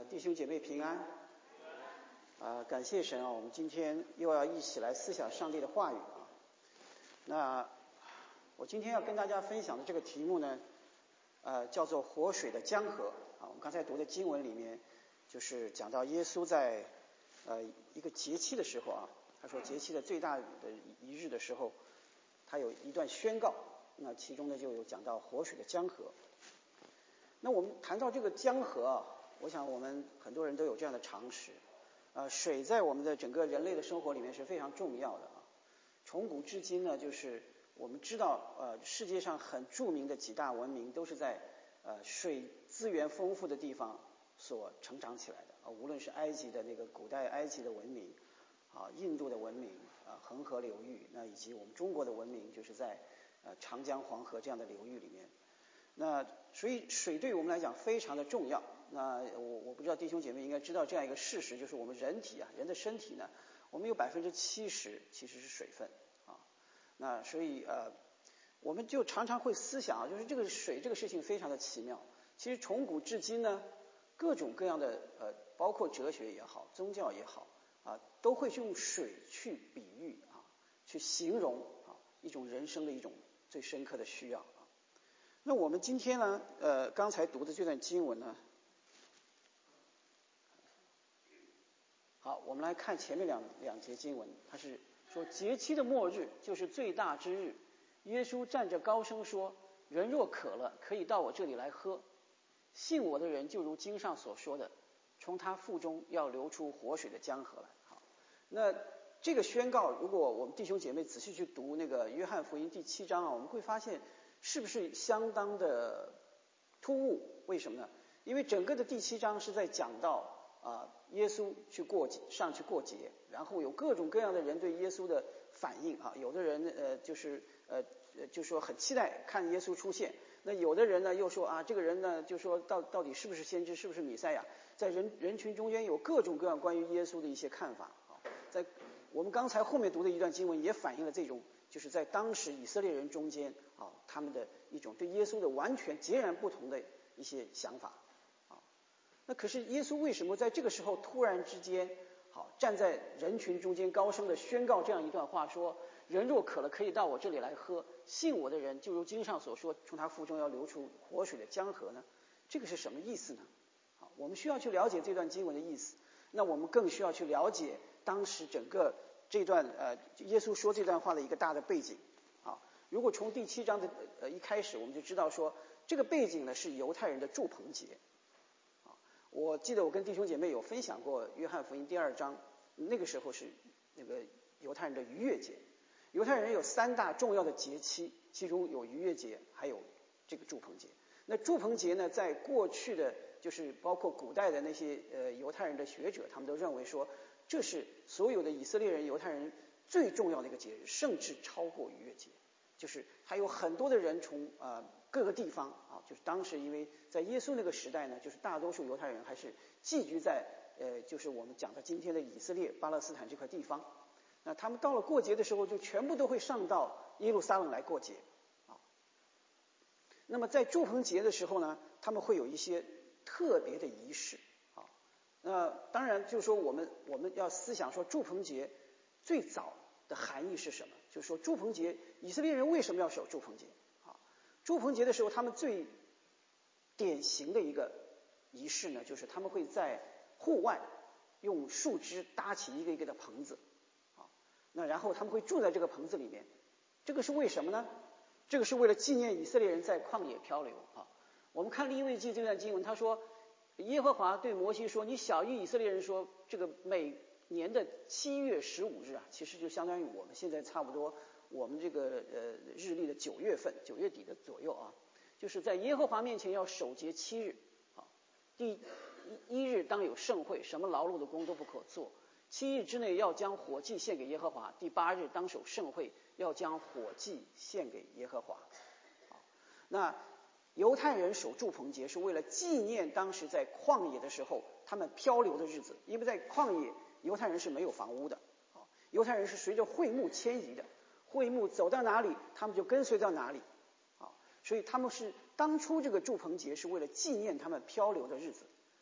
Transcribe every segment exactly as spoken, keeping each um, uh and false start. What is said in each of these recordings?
呃，弟兄姐妹平安。啊，感谢神啊，我们今天又要一起来思想上帝的话语啊。那我今天要跟大家分享的这个题目呢，呃，叫做活水的江河啊。我们刚才读的经文里面，就是讲到耶稣在呃一个节期的时候啊，他说节期的最大的一日的时候，他有一段宣告，那其中呢就有讲到活水的江河。那我们谈到这个江河啊，我想我们很多人都有这样的常识。呃，水在我们的整个人类的生活里面是非常重要的啊。从古至今呢，就是我们知道，呃，世界上很著名的几大文明都是在呃水资源丰富的地方所成长起来的啊。无论是埃及的那个古代埃及的文明啊，印度的文明啊，恒河流域，那以及我们中国的文明，就是在呃长江、黄河这样的流域里面。那所以水对我们来讲非常的重要。那我我不知道弟兄姐妹应该知道这样一个事实，就是我们人体啊，人的身体呢，我们有百分之七十其实是水分啊。那所以呃，我们就常常会思想啊，就是这个水这个事情非常的奇妙。其实从古至今呢，各种各样的呃，包括哲学也好，宗教也好啊，都会用水去比喻啊，去形容啊一种人生的一种最深刻的需要。那我们今天呢，呃，刚才读的这段经文呢，好，我们来看前面两两节经文，它是说节期的末日就是最大之日，耶稣站着高声说：“人若渴了，可以到我这里来喝。信我的人，就如经上所说的，从他腹中要流出活水的江河来。”好，那这个宣告，如果我们弟兄姐妹仔细去读那个约翰福音第七章啊，我们会发现。是不是相当的突兀？为什么呢？因为整个的第七章是在讲到啊、呃，耶稣去过节，上去过节，然后有各种各样的人对耶稣的反应啊。有的人呃就是呃就说很期待看耶稣出现，那有的人呢又说啊，这个人呢就说到到底是不是先知，是不是弥赛亚？在人人群中间有各种各样关于耶稣的一些看法啊。在我们刚才后面读的一段经文也反映了这种。就是在当时以色列人中间啊，他们的一种对耶稣的完全截然不同的一些想法啊。那可是耶稣为什么在这个时候突然之间，好站在人群中间高声的宣告这样一段话，说：“人若渴了，可以到我这里来喝；信我的人，就如经上所说，从他腹中要流出活水的江河呢？”这个是什么意思呢？啊，我们需要去了解这段经文的意思。那我们更需要去了解当时整个。这段呃，耶稣说这段话的一个大的背景啊，如果从第七章的呃一开始，我们就知道说这个背景呢是犹太人的住棚节啊。我记得我跟弟兄姐妹有分享过约翰福音第二章，那个时候是那个犹太人的逾越节。犹太人有三大重要的节期，其中有逾越节，还有这个住棚节。那住棚节呢，在过去的就是包括古代的那些呃犹太人的学者，他们都认为说。这是所有的以色列人、犹太人最重要的一个节日，甚至超过逾越节。就是还有很多的人从呃各个地方啊，就是当时因为在耶稣那个时代呢，就是大多数犹太人还是寄居在呃就是我们讲的今天的以色列、巴勒斯坦这块地方。那他们到了过节的时候，就全部都会上到耶路撒冷来过节啊。那么在住棚节的时候呢，他们会有一些特别的仪式。那当然就是说我们我们要思想说住棚节最早的含义是什么？就是说住棚节以色列人为什么要守住棚节啊？住棚节的时候他们最典型的一个仪式呢，就是他们会在户外用树枝搭起一个一个的棚子啊，那然后他们会住在这个棚子里面。这个是为什么呢？这个是为了纪念以色列人在旷野漂流啊。我们看利未记这段经文，他说耶和华对摩西说：“你晓谕以色列人说，这个每年的七月十五日啊，其实就相当于我们现在差不多我们这个呃日历的九月份，九月底的左右啊，就是在耶和华面前要守节七日啊。第一日当有盛会，什么劳碌的工都不可做。七日之内要将火祭献给耶和华。第八日当守盛会，要将火祭献给耶和华。啊，那。”犹太人守住棚节是为了纪念当时在旷野的时候他们漂流的日子，因为在旷野犹太人是没有房屋的啊，犹太人是随着会幕迁移的，会幕走到哪里他们就跟随到哪里啊，所以他们是当初这个住棚节是为了纪念他们漂流的日子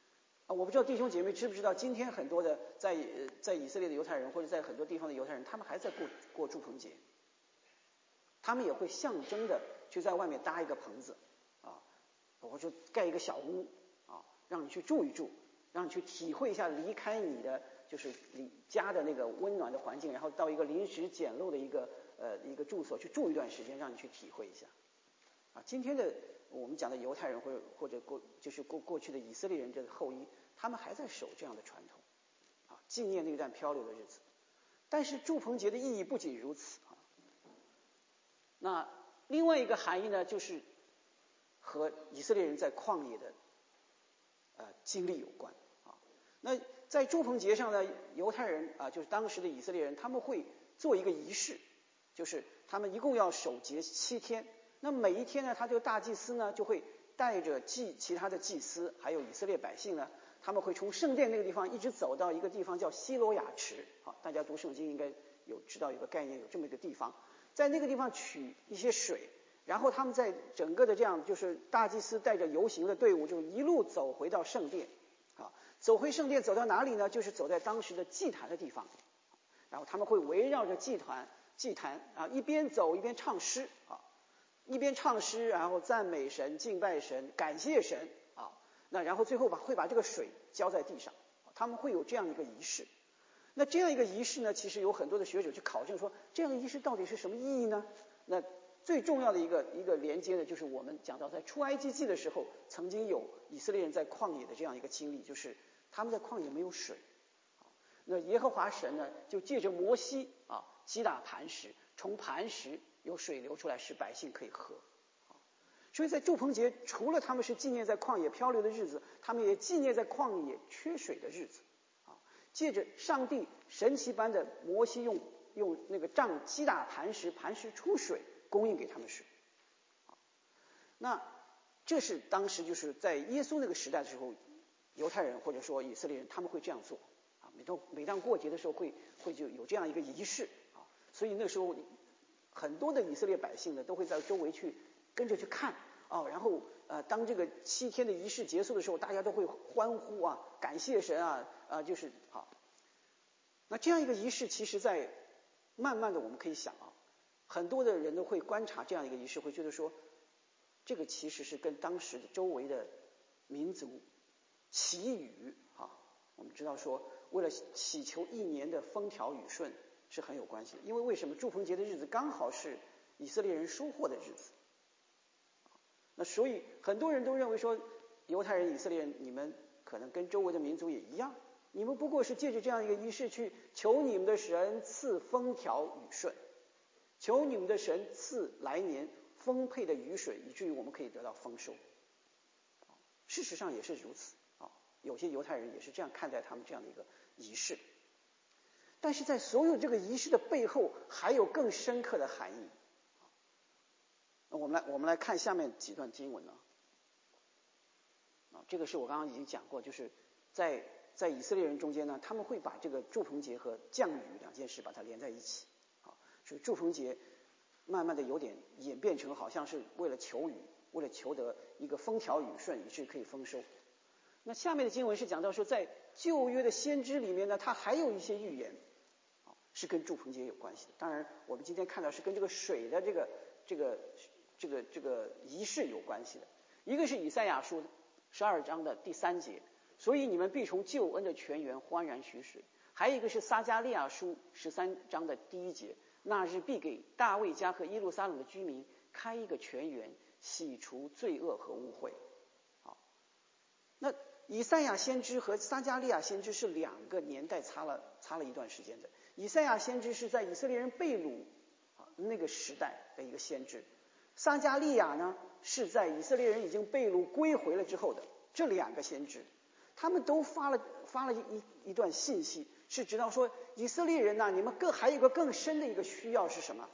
啊，我不知道弟兄姐妹知不知道，今天很多的在在以色列的犹太人或者在很多地方的犹太人，他们还在过过祝棚节，他们也会象征的去在外面搭一个棚子啊，或者盖一个小屋啊，让你去住一住，让你去体会一下离开你的就是你家的那个温暖的环境，然后到一个临时简陋的一个呃一个住所去住一段时间，让你去体会一下啊。今天的我们讲的犹太人或者或者过就是过过去的以色列人这个后裔，他们还在守这样的传统啊，纪念那段漂流的日子。但是祝棚节的意义不仅如此啊，那另外一个含义呢，就是和以色列人在旷野的呃经历有关啊。那在祝棚节上呢，犹太人啊，就是当时的以色列人，他们会做一个仪式，就是他们一共要守节七天。那每一天呢，他这个大祭司呢，就会带着祭其他的祭司，还有以色列百姓呢，他们会从圣殿那个地方一直走到一个地方叫西罗亚池。好，大家读圣经应该有知道有个概念，有这么一个地方，在那个地方取一些水，然后他们在整个的这样就是大祭司带着游行的队伍，就一路走回到圣殿。啊，走回圣殿走到哪里呢？就是走在当时的祭坛的地方，然后他们会围绕着祭坛祭坛啊，一边走一边唱诗啊。一边唱诗，然后赞美神、敬拜神、感谢神啊，那然后最后把会把这个水浇在地上，他们会有这样一个仪式。那这样一个仪式呢，其实有很多的学者去考证说，这样的仪式到底是什么意义呢？那最重要的一个一个连接的就是我们讲到在出埃及记的时候，曾经有以色列人在旷野的这样一个经历，就是他们在旷野没有水，那耶和华神呢就借着摩西啊击打磐石，从磐石有水流出来，使百姓可以喝。所以在祝棚节，除了他们是纪念在旷野漂流的日子，他们也纪念在旷野缺水的日子。啊，借着上帝神奇般的摩西用用那个杖击打磐石，磐石出水，供应给他们水。啊，那这是当时就是在耶稣那个时代的时候，犹太人或者说以色列人他们会这样做。啊，每当每当过节的时候会会就有这样一个仪式。啊，所以那时候很多的以色列百姓呢，都会在周围去跟着去看啊，然后呃，当这个七天的仪式结束的时候，大家都会欢呼啊，感谢神啊，啊，就是好。那这样一个仪式，其实在慢慢的我们可以想啊，很多的人都会观察这样一个仪式，会觉得说，这个其实是跟当时的周围的民族祈雨啊，我们知道说，为了祈求一年的风调雨顺是很有关系的。因为为什么祝棚节的日子刚好是以色列人收获的日子，那所以很多人都认为说，犹太人、以色列人，你们可能跟周围的民族也一样，你们不过是借着这样一个仪式去求你们的神赐风调雨顺，求你们的神赐来年丰沛的雨水，以至于我们可以得到丰收。事实上也是如此啊，有些犹太人也是这样看待他们这样的一个仪式。但是在所有这个仪式的背后，还有更深刻的含义。我们来我们来看下面几段经文呢。啊，这个是我刚刚已经讲过，就是在在以色列人中间呢，他们会把这个祝棚节和降雨两件事把它连在一起。啊，所以祝棚节慢慢的有点演变成好像是为了求雨，为了求得一个风调雨顺，以致可以丰收。那下面的经文是讲到说，在旧约的先知里面呢，它还有一些预言，啊，是跟祝棚节有关系的。当然，我们今天看到是跟这个水的这个这个这个这个仪式有关系的。一个是以赛亚书十二章的第三节，所以你们必从救恩的泉源欢然取水。还有一个是撒迦利亚书十三章的第一节，那日必给大卫家和耶路撒冷的居民开一个泉源，洗除罪恶和污秽。好，那以赛亚先知和撒迦利亚先知是两个年代差了差了一段时间的。以赛亚先知是在以色列人被掳那个时代的一个先知，撒迦利亚呢是在以色列人已经被掳归回了之后的。这两个先知他们都发了发了一一段信息，是知道说以色列人呐、啊，你们更还有一个更深的一个需要是什么？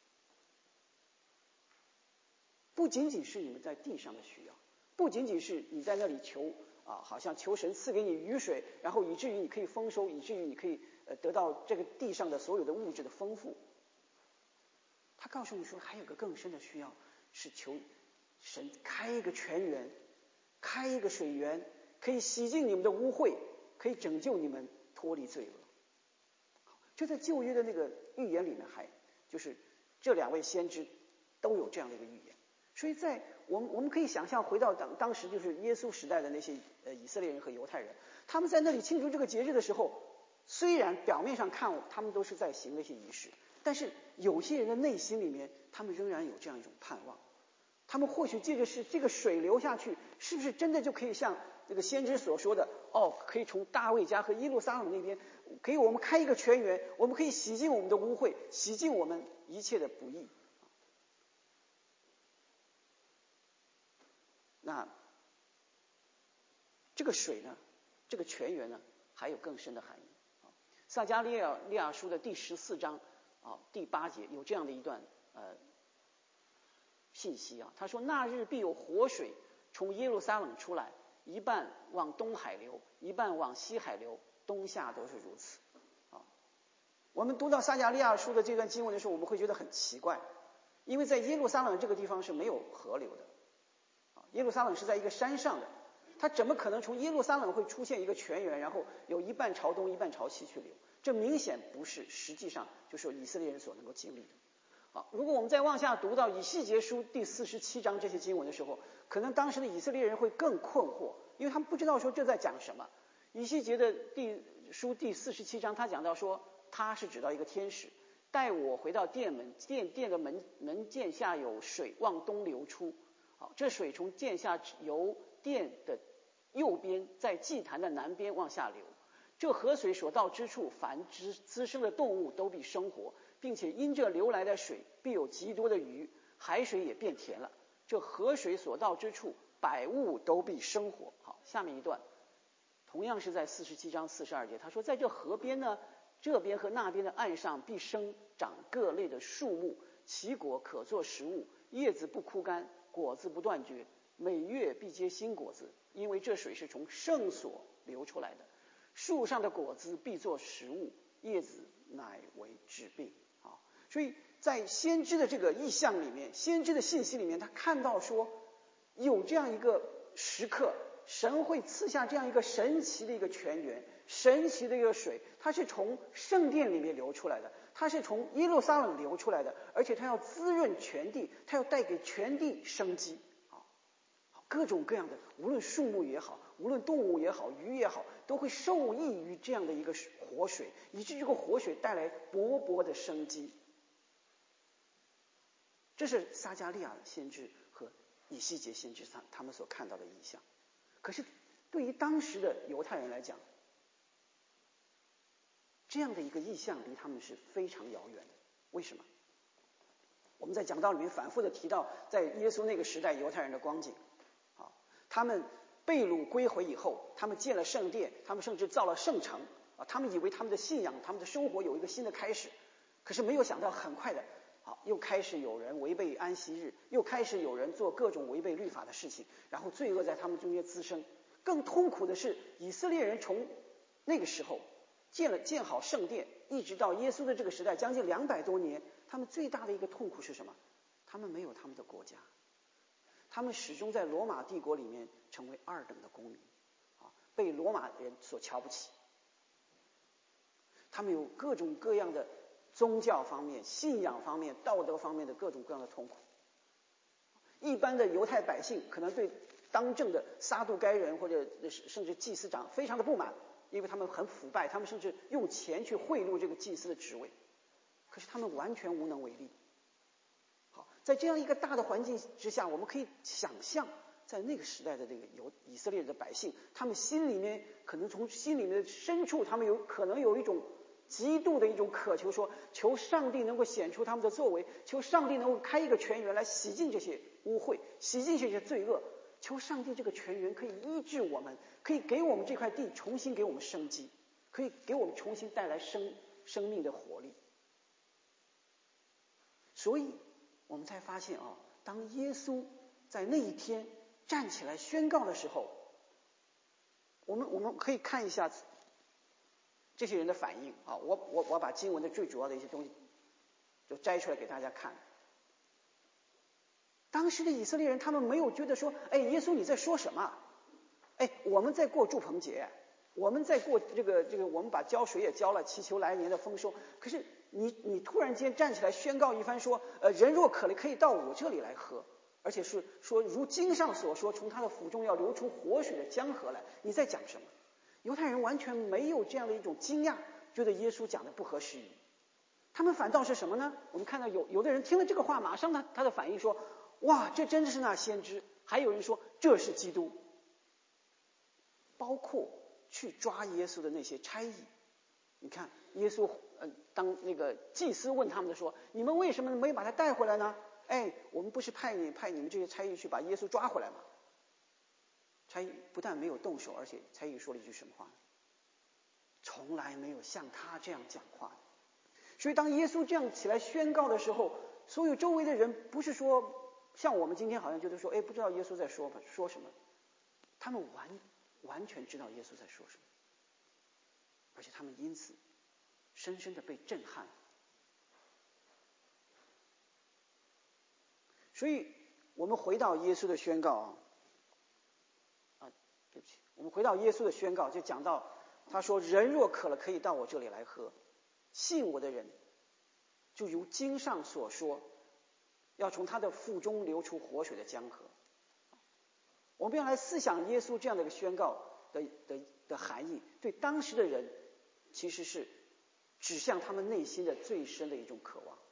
不仅仅是你们在地上的需要，不仅仅是你在那里求啊，好像求神赐给你雨水，然后以至于你可以丰收，以至于你可以呃得到这个地上的所有的物质的丰富。他告诉你说，还有个更深的需要，是求神开一个泉源，开一个水源， 可以洗净你们的污秽，可以拯救你们脱离罪恶。就在旧约的那个预言里面，还就是这两位先知都有这样的一个预言。所以在我们我们可以想象，回到当当时就是耶稣时代的那些呃以色列人和犹太人，他们在那里庆祝这个节日的时候，虽然表面上看他们都是在行那些仪式，但是有些人的内心里面，他们仍然有这样一种盼望。他们或许借着是这个水流下去，是不是真的就可以像这个先知所说的，哦，可以从大卫家和耶路撒冷那边，可以我们开一个泉源，我们可以洗净我们的污秽，洗净我们一切的不义。那这个水呢，这个泉源呢，还有更深的含义。撒迦利亚利亚书的第十四章啊第八节有这样的一段呃信息啊，他说：那日必有活水从耶路撒冷出来，一半往东海流，一半往西海流，冬夏都是如此。啊，我们读到撒迦利亚书的这段经文的时候，我们会觉得很奇怪，因为在耶路撒冷这个地方是没有河流的。耶路撒冷是在一个山上的，它怎么可能从耶路撒冷会出现一个泉源，然后有一半朝东一半朝西去流？这明显不是实际上就是以色列人所能够经历的。好，如果我们再往下读到以西结书第四十七章这些经文的时候，可能当时的以色列人会更困惑，因为他们不知道说这在讲什么。以西结的第书第四十七章，他讲到说，他是指到一个天使带我回到殿门，殿殿的门门键下有水往东流出。好，这水从殿下由殿的右边，在祭坛的南边往下流。这河水所到之处，凡滋滋生的动物都必生活，并且因这流来的水，必有极多的鱼，海水也变甜了。这河水所到之处，百物都必生活。好，下面一段，同样是在四十七章四十二节，他说，在这河边呢，这边和那边的岸上必生长各类的树木，其果可做食物，叶子不枯干，果子不断绝，每月必结新果子，因为这水是从圣所流出来的。树上的果子必作食物，叶子乃为治病。啊，所以在先知的这个意象里面，先知的信息里面，他看到说有这样一个时刻，神会赐下这样一个神奇的一个泉源，神奇的一个水，它是从圣殿里面流出来的，它是从耶路撒冷流出来的，而且它要滋润全地，它要带给全地生机。各种各样的，无论树木也好，无论动物也好，鱼也好，都会受益于这样的一个活水，以致这个活水带来勃勃的生机。这是撒迦利亚先知和以西结先知他他们所看到的异象。可是对于当时的犹太人来讲，这样的一个异象离他们是非常遥远的。为什么？我们在讲道里面反复的提到，在耶稣那个时代犹太人的光景。他们被掳归回以后，他们建了圣殿，他们甚至造了圣城啊！他们以为他们的信仰、他们的生活有一个新的开始，可是没有想到，很快的，好，又开始有人违背安息日，又开始有人做各种违背律法的事情，然后罪恶在他们中间滋生。更痛苦的是，以色列人从那个时候建了建好圣殿，一直到耶稣的这个时代，将近两百多年，他们最大的一个痛苦是什么？他们没有他们的国家。他们始终在罗马帝国里面成为二等的公民，啊，被罗马人所瞧不起。他们有各种各样的宗教方面、信仰方面、道德方面的各种各样的痛苦。一般的犹太百姓可能对当政的撒杜该人或者甚至祭司长非常的不满，因为他们很腐败，他们甚至用钱去贿赂这个祭司的职位，可是他们完全无能为力。好，在这样一个大的环境之下，我们可以想象，在那个时代的这个有以色列的百姓，他们心里面可能从心里面的深处，他们有可能有一种极度的一种渴求，说求上帝能够显出他们的作为，求上帝能够开一个泉源来洗净这些污秽，洗净这些罪恶，求上帝这个泉源可以医治我们，可以给我们这块地重新给我们生机，可以给我们重新带来生生命的活力。所以我们才发现啊，当耶稣在那一天站起来宣告的时候，我们我们可以看一下这些人的反应啊。我我我把经文的最主要的一些东西就摘出来给大家看。当时的以色列人，他们没有觉得说，哎，耶稣你在说什么？ 哎，我们在过住棚节，我们在过这个这个，我们把浇水也浇了，祈求来年的丰收。可是你你突然间站起来宣告一番说，呃，人若渴了，可以到我这里来喝，而且是说如经上所说，从他的腹中要流出活水的江河来。你在讲什么？犹太人完全没有这样的一种惊讶，觉得耶稣讲的不合时宜。他们反倒是什么呢？我们看到有有的人听了这个话，马上他他的反应说，哇，这真是那先知。还有人说这是基督。包括去抓耶稣的那些差役，你看耶稣呃，当那个祭司问他们的说，你们为什么没有把他带回来呢？哎，我们不是派你派你们这些差役去把耶稣抓回来吗？差役不但没有动手，而且差役说了一句什么话呢？从来没有像他这样讲话的。所以当耶稣这样起来宣告的时候，所有周围的人不是说像我们今天好像觉得说，哎，不知道耶稣在说说什么，他们完完全知道耶稣在说什么，而且他们因此深深的被震撼。所以我们回到耶稣的宣告啊，啊，对不起，我们回到耶稣的宣告，就讲到他说，人若渴了，可以到我这里来喝，信我的人就如经上所说，要从他的腹中流出活水的江河。我们要来思想耶稣这样的一个宣告的的的含义，对当时的人其实是指向他们内心的最深的一种渴望。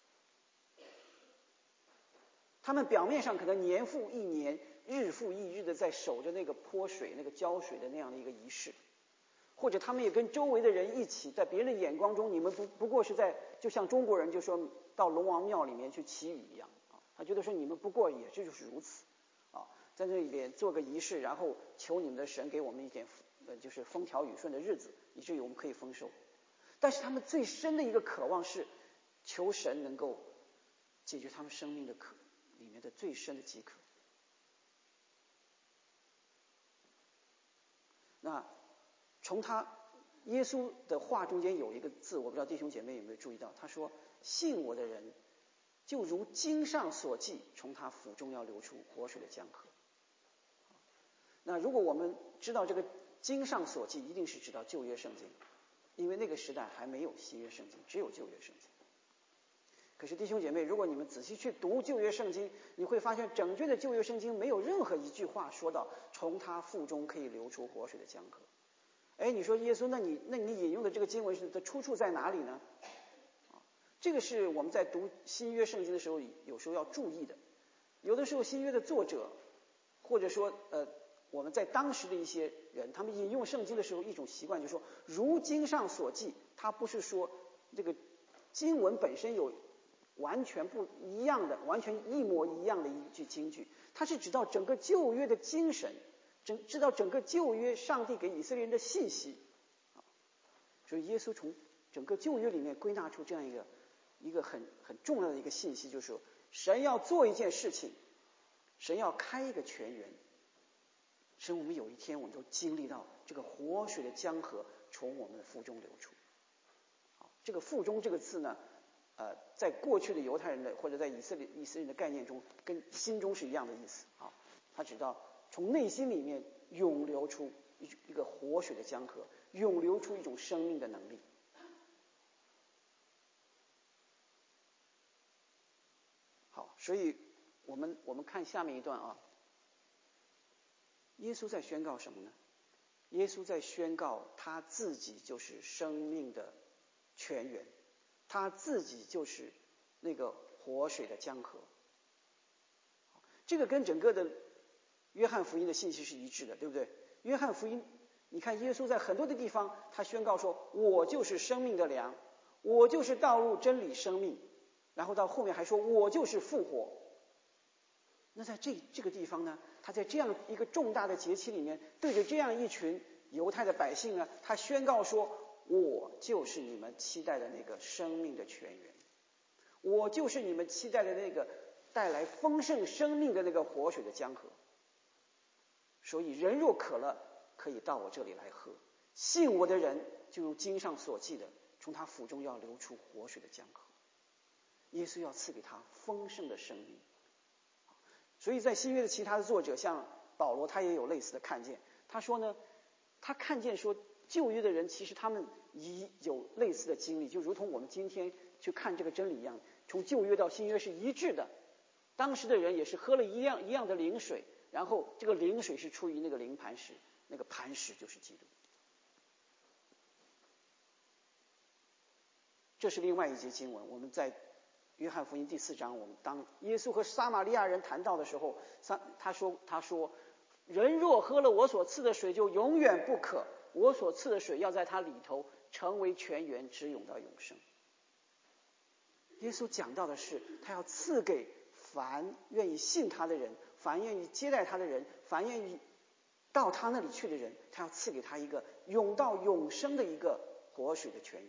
他们表面上可能年复一年，日复一日的在守着那个泼水、那个浇水的那样的一个仪式，或者他们也跟周围的人一起，在别人的眼光中，你们不不过是在，就像中国人就说到龙王庙里面去祈雨一样啊，他觉得说你们不过也就是如此啊，在那里边做个仪式，然后求你们的神给我们一点呃就是风调雨顺的日子，以至于我们可以丰收。但是他们最深的一个渴望是求神能够解决他们生命的渴里面的最深的饥渴。那从他耶稣的话中间有一个字，我不知道弟兄姐妹有没有注意到，他说信我的人就如经上所记，从他腹中要流出活水的江河。那如果我们知道这个经上所记，一定是知道旧约圣经，因为那个时代还没有新约圣经，只有旧约圣经。可是弟兄姐妹，如果你们仔细去读旧约圣经，你会发现整卷的旧约圣经没有任何一句话说到从他腹中可以流出活水的江河。哎，你说耶稣，那你那你引用的这个经文是的出处在哪里呢？这个是我们在读新约圣经的时候有时候要注意的。有的时候新约的作者或者说呃我们在当时的一些人，他们引用圣经的时候一种习惯就是说如经上所记，他不是说这个经文本身有完全不一样的完全一模一样的一句经句，它是指到整个旧约的精神，整知道整个旧约上帝给以色列人的信息。所以耶稣从整个旧约里面归纳出这样一个一个很很重要的一个信息，就是说神要做一件事情，神要开一个泉源，使我们有一天我们都经历到这个活水的江河从我们的腹中流出。这个腹中这个字呢呃，在过去的犹太人的或者在以色列以色列人的概念中，跟心中是一样的意思啊。他指到从内心里面涌流出一一个活水的江河，涌流出一种生命的能力。好，所以我们我们看下面一段啊。耶稣在宣告什么呢？耶稣在宣告他自己就是生命的泉源，他自己就是那个活水的江河。这个跟整个的约翰福音的信息是一致的，对不对？约翰福音你看耶稣在很多的地方他宣告说我就是生命的粮，我就是道路真理生命，然后到后面还说我就是复活。那在这这个地方呢，他在这样一个重大的节期里面，对着这样一群犹太的百姓呢，他宣告说我就是你们期待的那个生命的泉源，我就是你们期待的那个带来丰盛生命的那个活水的江河。所以人若渴了，可以到我这里来喝，信我的人就如经上所记的，从他腹中要流出活水的江河。耶稣要赐给他丰盛的生命。所以在新约的其他的作者，像保罗，他也有类似的看见。他他说呢，他看见说旧约的人其实他们已有类似的经历，就如同我们今天去看这个真理一样，从旧约到新约是一致的。当时的人也是喝了一样一样的灵水，然后这个灵水是出于那个灵磐石，那个磐石就是基督。这是另外一节经文，我们在约翰福音第四章，我们当耶稣和撒玛利亚人谈到的时候，他说他说人若喝了我所赐的水，就永远不渴，我所赐的水要在他里头成为泉源，直涌到永生。耶稣讲到的是他要赐给凡愿意信他的人，凡愿意接待他的人，凡愿意到他那里去的人，他要赐给他一个涌到永生的一个活水的泉源。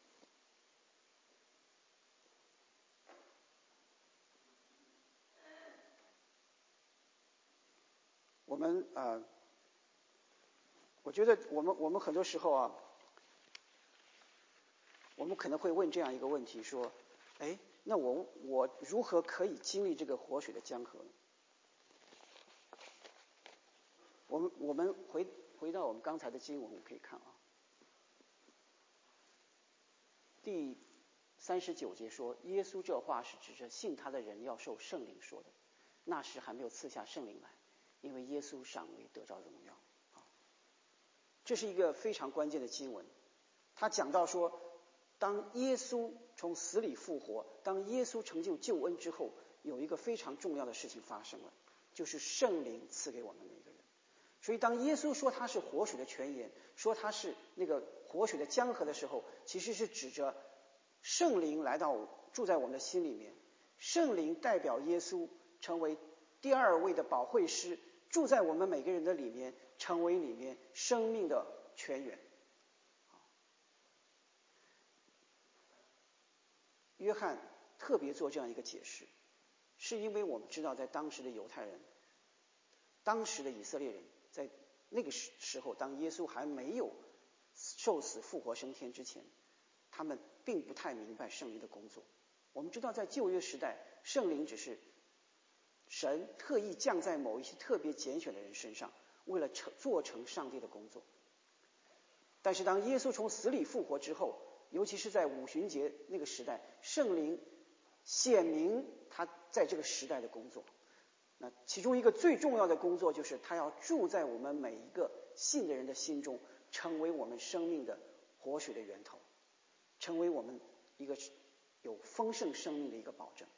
我们呃，我觉得我们我们很多时候啊，我们可能会问这样一个问题，说，哎，那我我如何可以经历这个活水的江河呢？我们我们回回到我们刚才的经文，我们可以看啊，第三十九节说，耶稣这话是指着信他的人要受圣灵说的，那时还没有赐下圣灵来，因为耶稣尚未得着荣耀。这是一个非常关键的经文，他讲到说，当耶稣从死里复活，当耶稣成就救恩之后，有一个非常重要的事情发生了，就是圣灵赐给我们每一个人。所以当耶稣说他是活水的泉源，说他是那个活水的江河的时候，其实是指着圣灵来到住在我们的心里面，圣灵代表耶稣成为第二位的保惠师，住在我们每个人的里面，成为里面生命的泉源。约翰特别做这样一个解释，是因为我们知道在当时的犹太人，当时的以色列人，在那个时候，当耶稣还没有受死复活升天之前，他们并不太明白圣灵的工作。我们知道在旧约时代，圣灵只是神特意降在某一些特别拣选的人身上，为了成做成上帝的工作。但是当耶稣从死里复活之后，尤其是在五旬节那个时代，圣灵显明他在这个时代的工作。那其中一个最重要的工作，就是他要住在我们每一个信的人的心中，成为我们生命的活水的源头，成为我们一个有丰盛生命的一个保证。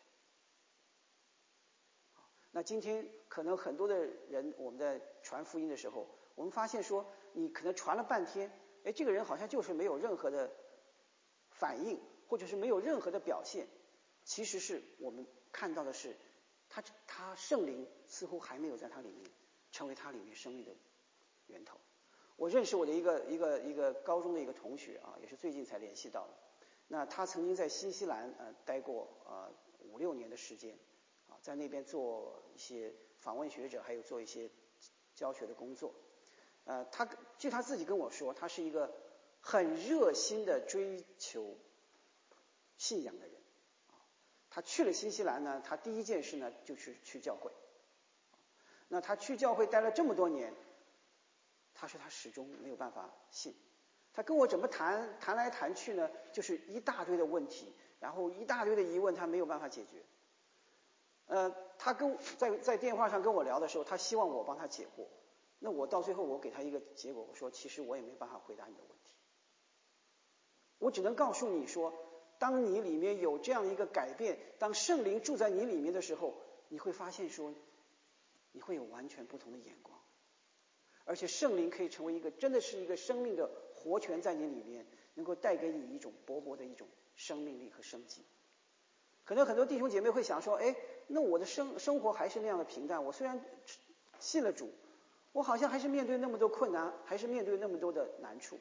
那今天可能很多的人，我们在传福音的时候，我们发现说，你可能传了半天，哎，这个人好像就是没有任何的反应，或者是没有任何的表现。其实是我们看到的是，他他圣灵似乎还没有在他里面成为他里面生命的源头。我认识我的一个一个一个高中的一个同学啊，也是最近才联系到的。那他曾经在新西兰呃待过呃五六年的时间啊，在那边做一些访问学者，还有做一些教学的工作。呃，他据他自己跟我说，他是一个很热心的追求信仰的人。他去了新西兰呢，他第一件事呢就是去教会。那他去教会待了这么多年，他说他始终没有办法信。他跟我怎么谈谈来谈去呢，就是一大堆的问题，然后一大堆的疑问，他没有办法解决。呃，他跟在在电话上跟我聊的时候，他希望我帮他解惑。那我到最后我给他一个结果，我说其实我也没办法回答你的问题，我只能告诉你说，当你里面有这样一个改变，当圣灵住在你里面的时候，你会发现说，你会有完全不同的眼光，而且圣灵可以成为一个真的是一个生命的活泉在你里面，能够带给你一种勃勃的一种生命力和生机。可能很多弟兄姐妹会想说，哎，那我的生生活还是那样的平淡，我虽然信了主，我好像还是面对那么多困难，还是面对那么多的难处。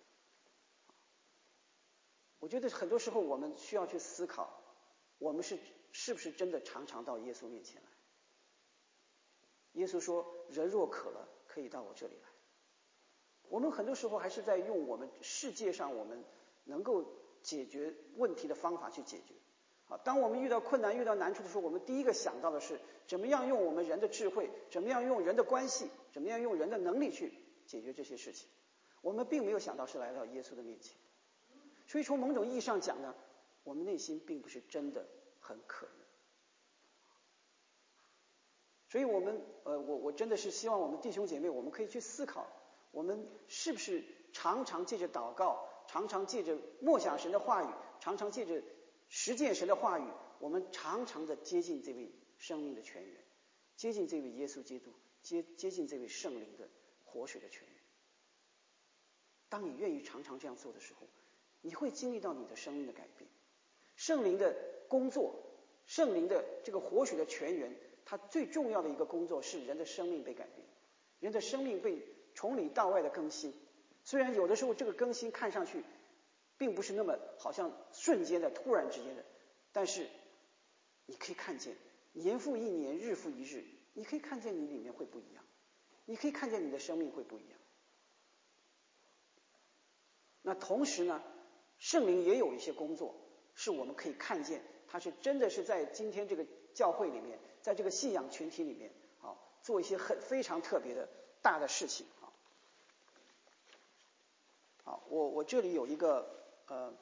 我觉得很多时候我们需要去思考，我们是是不是真的常常到耶稣面前来。耶稣说，人若渴了，可以到我这里来。我们很多时候还是在用我们世界上我们能够解决问题的方法去解决。啊，当我们遇到困难遇到难处的时候，我们第一个想到的是怎么样用我们人的智慧，怎么样用人的关系，怎么样用人的能力去解决这些事情，我们并没有想到是来到耶稣的面前。所以从某种意义上讲呢，我们内心并不是真的很渴慕。所以我们呃，我我真的是希望我们弟兄姐妹，我们可以去思考，我们是不是常常借着祷告，常常借着默想神的话语，常常借着实践神的话语，我们常常的接近这位生命的泉源，接近这位耶稣基督，接接近这位圣灵的活水的泉源。当你愿意常常这样做的时候，你会经历到你的生命的改变。圣灵的工作，圣灵的这个活水的泉源，它最重要的一个工作是人的生命被改变，人的生命被从里到外的更新。虽然有的时候这个更新看上去并不是那么好像瞬间的突然之间的，但是你可以看见年复一年，日复一日，你可以看见你里面会不一样，你可以看见你的生命会不一样。那同时呢，圣灵也有一些工作是我们可以看见，它是真的是在今天这个教会里面，在这个信仰群体里面啊，做一些很非常特别的大的事情啊。好，我我这里有一个呃，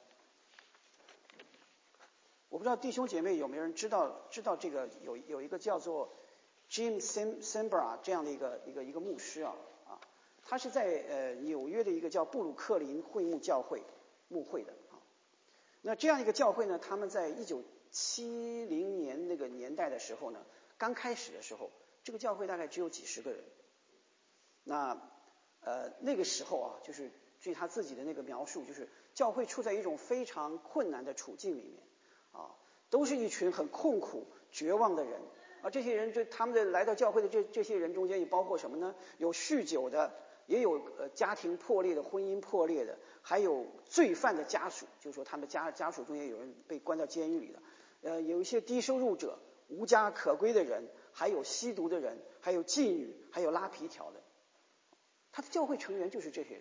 我不知道弟兄姐妹有没有人知道知道这个有有一个叫做 Jim Sembra 这样的一个一个一个牧师啊啊，他是在呃纽约的一个叫布鲁克林会幕教会牧会的啊。那这样一个教会呢，他们在一九七零年那个年代的时候呢，刚开始的时候，这个教会大概只有几十个人。那呃那个时候啊，就是据他自己的那个描述，就是教会处在一种非常困难的处境里面啊，都是一群很困苦绝望的人啊。这些人，这他们的来到教会的这这些人中间也包括什么呢？有酗酒的，也有呃家庭破裂的，婚姻破裂的，还有罪犯的家属，就是说他们家家属中间有人被关到监狱里的，呃有一些低收入者，无家可归的人，还有吸毒的人，还有妓女，还有拉皮条的。他的教会成员就是这些人。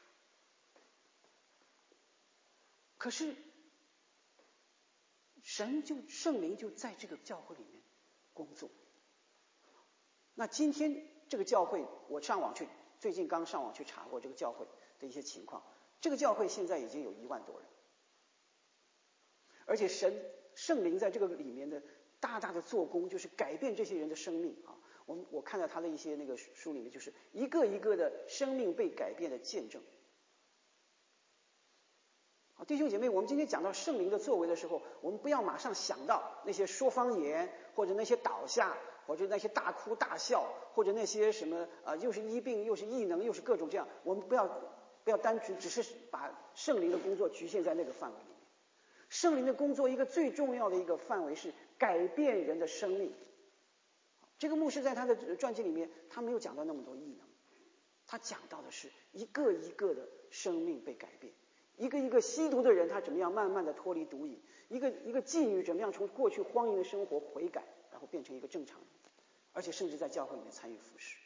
可是神就圣灵就在这个教会里面工作。那今天这个教会，我上网去最近刚上网去查过这个教会的一些情况，这个教会现在已经有一万多人，而且神圣灵在这个里面的大大的做工，就是改变这些人的生命啊。我们我看到他的一些那个书里面，就是一个一个的生命被改变的见证。好，弟兄姐妹，我们今天讲到圣灵的作为的时候，我们不要马上想到那些说方言，或者那些倒下，或者那些大哭大笑，或者那些什么啊、呃，又是医病，又是异能，又是各种这样。我们不要不要单纯只是把圣灵的工作局限在那个范围里面。圣灵的工作一个最重要的一个范围是改变人的生命。这个牧师在他的传记里面，他没有讲到那么多异能，他讲到的是一个一个的生命被改变，一个一个吸毒的人他怎么样慢慢的脱离毒瘾，一个一个妓女怎么样从过去荒淫的生活悔改，然后变成一个正常人，而且甚至在教会里面参与服侍。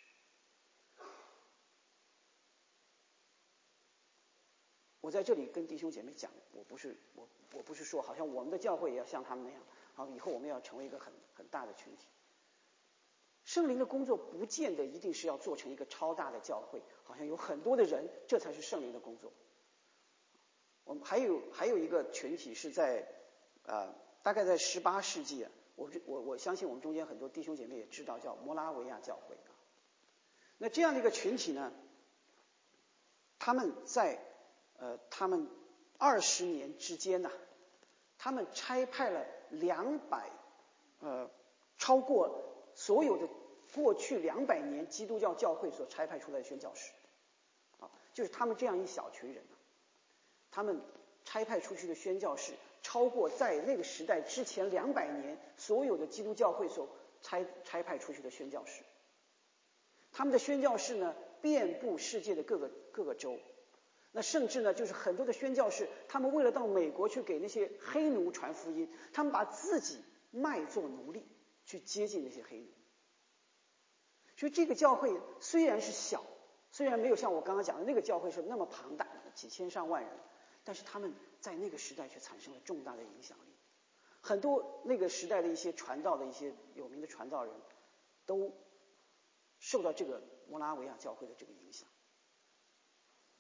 我在这里跟弟兄姐妹讲，我不是我我不是说好像我们的教会也要像他们那样，好，以后我们要成为一个很很大的群体。圣灵的工作不见得一定是要做成一个超大的教会，好像有很多的人，这才是圣灵的工作。我们还有还有一个群体是在呃大概在十八世纪啊，我我我相信我们中间很多弟兄姐妹也知道，叫摩拉维亚教会啊。那这样的一个群体呢，他们在呃他们二十年之间呢、啊，他们差派了两百呃超过所有的过去两百年基督教教会所差派出来的宣教士，啊，就是他们这样一小群人呢、啊，他们差派出去的宣教士超过在那个时代之前两百年所有的基督教会所差差派出去的宣教士。他们的宣教士呢，遍布世界的各个各个州。那甚至呢，就是很多的宣教士，他们为了到美国去给那些黑奴传福音，他们把自己卖做奴隶，去接近那些黑奴。所以这个教会虽然是小，虽然没有像我刚刚讲的那个教会是那么庞大，几千上万人，但是他们在那个时代却产生了重大的影响力。很多那个时代的一些传道的一些有名的传道人，都受到这个摩拉维亚教会的这个影响。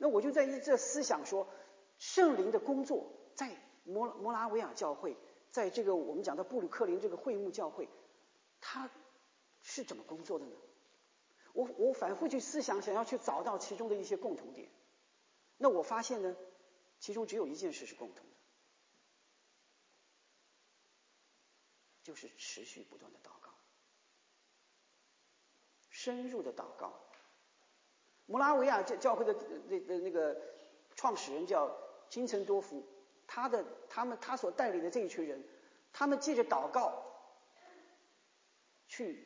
那我就在一这思想说，圣灵的工作在摩摩拉维亚教会，在这个我们讲的布鲁克林这个会幕教会，他是怎么工作的呢？我我反复去思想，想要去找到其中的一些共同点。那我发现呢，其中只有一件事是共同的，就是持续不断的祷告，深入的祷告。摩拉维亚教会的那那那个创始人叫金城多夫，他的他们他所带领的这一群人，他们借着祷告去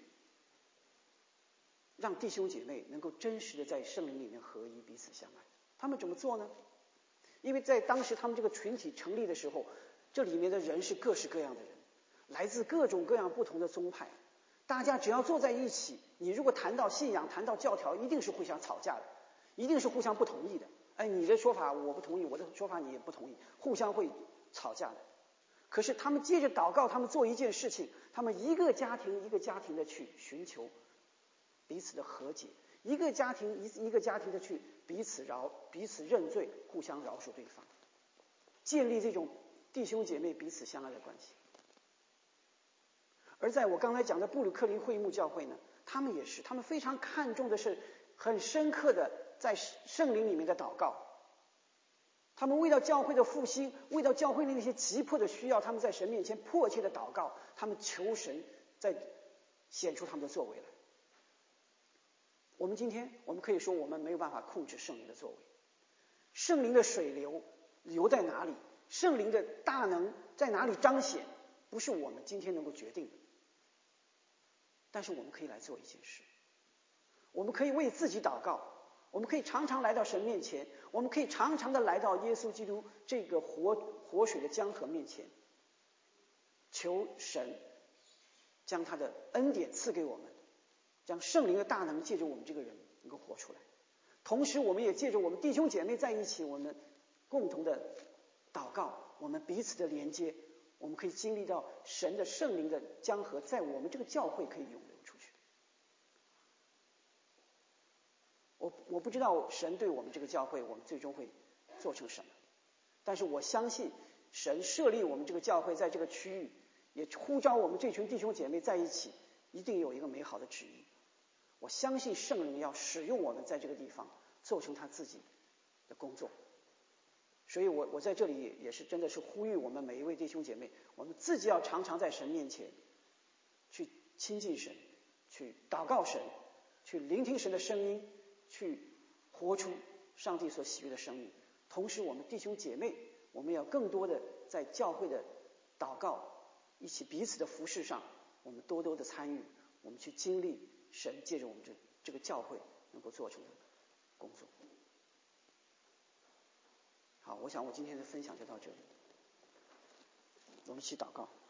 让弟兄姐妹能够真实的在圣灵里面合一，彼此相爱。他们怎么做呢？因为在当时他们这个群体成立的时候，这里面的人是各式各样的人，来自各种各样不同的宗派，大家只要坐在一起，你如果谈到信仰，谈到教条，一定是互相吵架的，一定是互相不同意的。哎，你的说法我不同意，我的说法你也不同意，互相会吵架的。可是他们接着祷告，他们做一件事情，他们一个家庭一个家庭的去寻求彼此的和解，一个家庭一一个家庭的去彼此饶彼此认罪，互相饶恕对方，建立这种弟兄姐妹彼此相爱的关系。而在我刚才讲的布鲁克林会幕教会呢，他们也是，他们非常看重的是很深刻的在圣灵里面的祷告。他们为了教会的复兴，为了教会的那些急迫的需要，他们在神面前迫切的祷告，他们求神在显出他们的作为来。我们今天我们可以说我们没有办法控制圣灵的作为，圣灵的水流流在哪里，圣灵的大能在哪里彰显，不是我们今天能够决定的。但是我们可以来做一件事，我们可以为自己祷告，我们可以常常来到神面前，我们可以常常的来到耶稣基督这个活活水的江河面前，求神将他的恩典赐给我们，将圣灵的大能借着我们这个人能够活出来。同时我们也借着我们弟兄姐妹在一起，我们共同的祷告，我们彼此的连接，我们可以经历到神的圣灵的江河在我们这个教会可以涌流出去。我我不知道神对我们这个教会我们最终会做成什么，但是我相信神设立我们这个教会在这个区域，也呼召我们这群弟兄姐妹在一起，一定有一个美好的旨意。我相信圣灵要使用我们在这个地方做成他自己的工作。所以我我在这里也是真的是呼吁我们每一位弟兄姐妹，我们自己要常常在神面前去亲近神，去祷告神，去聆听神的声音，去活出上帝所喜悦的生命。同时我们弟兄姐妹，我们要更多的在教会的祷告，一起彼此的服事上，我们多多的参与，我们去经历神借着我们这这个教会能够做成的工作。好，我想我今天的分享就到这里，我们一起祷告。